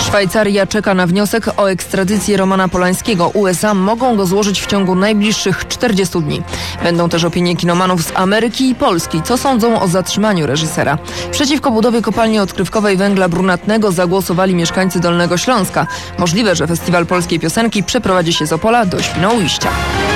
Szwajcaria czeka na wniosek o ekstradycję Romana Polańskiego. USA mogą go złożyć w ciągu najbliższych 40 dni. Będą też opinie kinomanów z Ameryki i Polski, co sądzą o zatrzymaniu reżysera. Przeciwko budowie kopalni odkrywkowej węgla brunatnego zagłosowali mieszkańcy Dolnego Śląska. Możliwe, że Festiwal Polskiej Piosenki przeprowadzi się z Opola do Świnoujścia.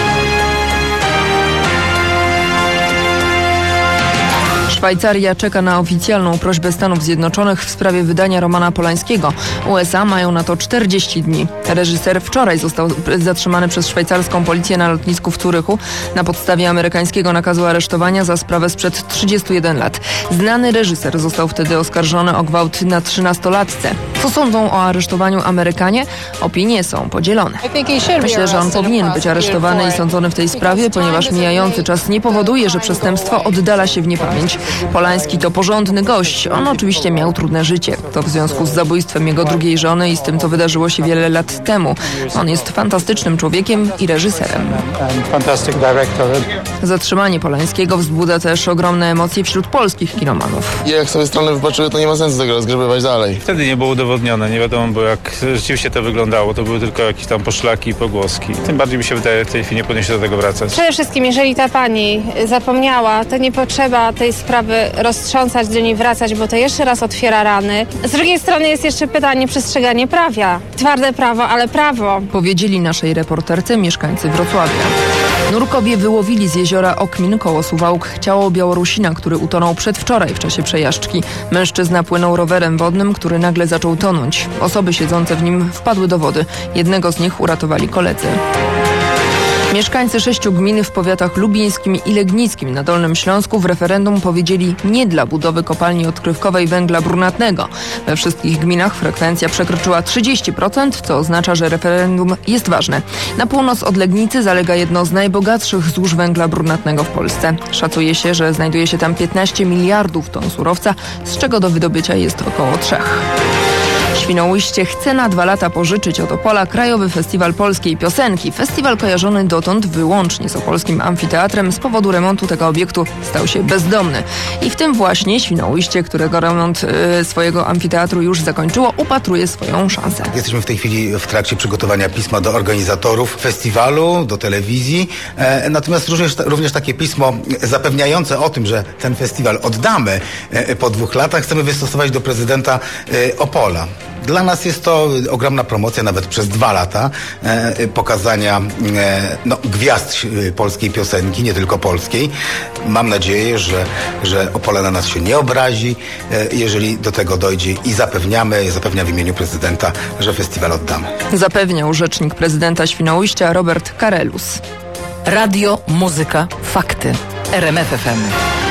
Szwajcaria czeka na oficjalną prośbę Stanów Zjednoczonych w sprawie wydania Romana Polańskiego. USA mają na to 40 dni. Reżyser wczoraj został zatrzymany przez szwajcarską policję na lotnisku w Curychu na podstawie amerykańskiego nakazu aresztowania za sprawę sprzed 31 lat. Znany reżyser został wtedy oskarżony o gwałt na 13-latce. Co sądzą o aresztowaniu Amerykanie? Opinie są podzielone. Myślę, że on powinien być aresztowany i sądzony w tej sprawie, ponieważ mijający czas nie powoduje, że przestępstwo oddala się w niepamięć. Polański to porządny gość. On oczywiście miał trudne życie. To w związku z zabójstwem jego drugiej żony i z tym, co wydarzyło się wiele lat temu. On jest fantastycznym człowiekiem i reżyserem. Zatrzymanie Polańskiego wzbudza też ogromne emocje wśród polskich kinomanów. Jak sobie strony wybaczyły, to nie ma sensu tego rozgrywać dalej. Wtedy nie było udowodnione, nie wiadomo było, jak rzeczywiście to wyglądało. To były tylko jakieś tam poszlaki i pogłoski. Tym bardziej mi się wydaje, w tej chwili nie powinien się do tego wracać. Przede wszystkim, jeżeli ta pani zapomniała, to nie potrzeba tej sprawy roztrząsać, do niej wracać, bo to jeszcze raz otwiera rany. Z drugiej strony jest jeszcze pytanie przestrzeganie prawa. Twarde prawo, ale prawo. Powiedzieli naszej reporterce mieszkańcy Wrocławia. Nurkowie wyłowili z jeziora Okmin koło Suwałk ciało Białorusina, który utonął przedwczoraj w czasie przejażdżki. Mężczyzna płynął rowerem wodnym, który nagle zaczął tonąć. Osoby siedzące w nim wpadły do wody. Jednego z nich uratowali koledzy. Mieszkańcy 6 gmin w powiatach lubińskim i legnickim na Dolnym Śląsku w referendum powiedzieli nie dla budowy kopalni odkrywkowej węgla brunatnego. We wszystkich gminach frekwencja przekroczyła 30%, co oznacza, że referendum jest ważne. Na północ od Legnicy zalega jedno z najbogatszych złóż węgla brunatnego w Polsce. Szacuje się, że znajduje się tam 15 miliardów ton surowca, z czego do wydobycia jest około 3. Świnoujście chce na 2 lata pożyczyć od Opola Krajowy Festiwal Polskiej Piosenki. Festiwal kojarzony dotąd wyłącznie z opolskim amfiteatrem z powodu remontu tego obiektu stał się bezdomny. I w tym właśnie Świnoujście, którego remont swojego amfiteatru już zakończyło, upatruje swoją szansę. Jesteśmy w tej chwili w trakcie przygotowania pisma do organizatorów festiwalu, do telewizji. Natomiast również takie pismo zapewniające o tym, że ten festiwal oddamy po 2 latach, chcemy wystosować do prezydenta Opola. Dla nas jest to ogromna promocja, nawet przez 2 lata pokazania gwiazd polskiej piosenki, nie tylko polskiej. Mam nadzieję, że Opole na nas się nie obrazi, jeżeli do tego dojdzie i zapewniam w imieniu prezydenta, że festiwal oddamy. Zapewniał rzecznik prezydenta Świnoujścia Robert Karelus. Radio, muzyka, fakty. RMF FM.